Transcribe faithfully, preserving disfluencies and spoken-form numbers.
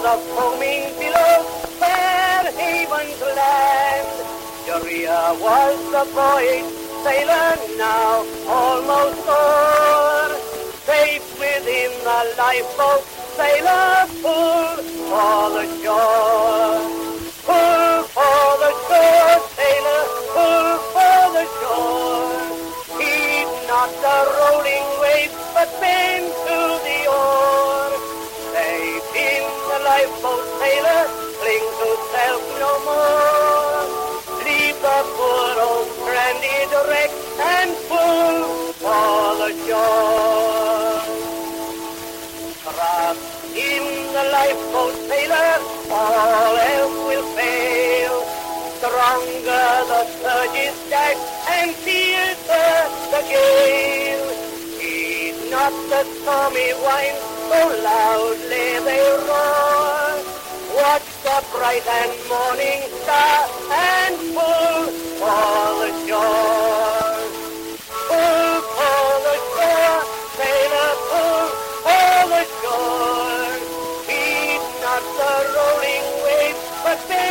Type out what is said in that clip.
the foaming billows, fair havens land. Maria was the voyage sailor now almost o'er. Safe within the lifeboat, sailor pull for the shore. Pull for the shore, sailor, pull for the shore. Heed not the rolling waves, but bend to the oar. Safe in the lifeboat, sailor, cling to self no more. Leave the poor old stranded wreck and pull for the shore. Trust in the lifeboat, sailor, all else will fail. Stronger the surges dash and fiercer the gale. Heed not the stormy winds, so loudly they roar. Watch the bright and morning star and pull for the shore. Pull for the shore, sailor, pull for the shore. Heed not the rolling waves, but bend